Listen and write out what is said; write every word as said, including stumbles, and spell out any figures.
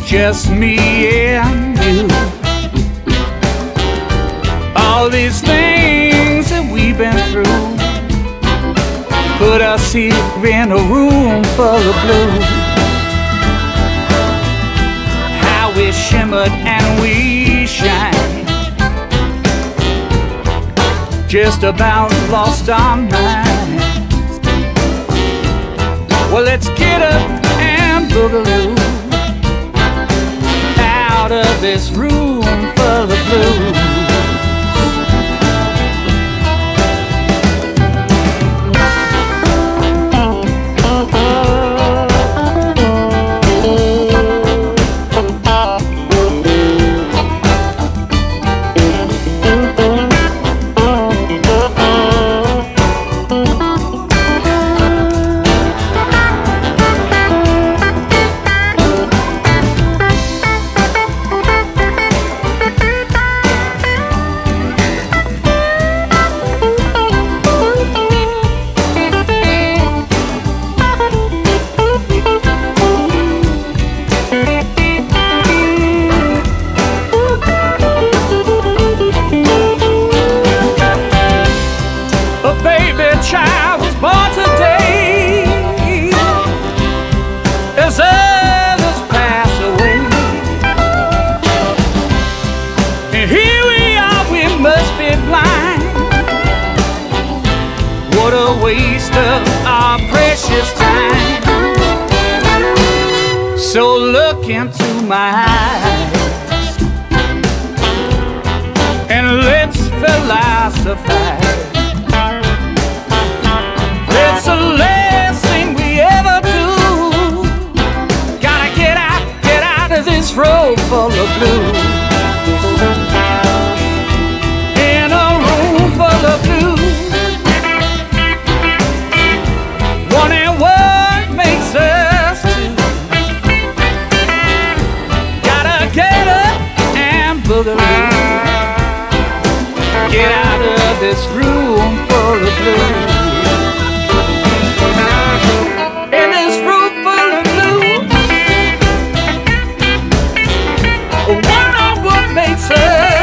just me and you. All these things that we've been through put us here in a room full of blues. How we shimmered and we shine, just about lost our minds. Well, let's get up and boogaloo out of this room full of blues. Child was born today, as others pass away, and here we are, we must be blind. What a waste of our precious time. So look into my eyes and let's philosophize. It's the last thing we ever do. Gotta get out, get out of this room full of blues. In a room full of blues, wondering what makes us two. Gotta get up and boogaloo, get out of this room full of blues. Wonder what makes us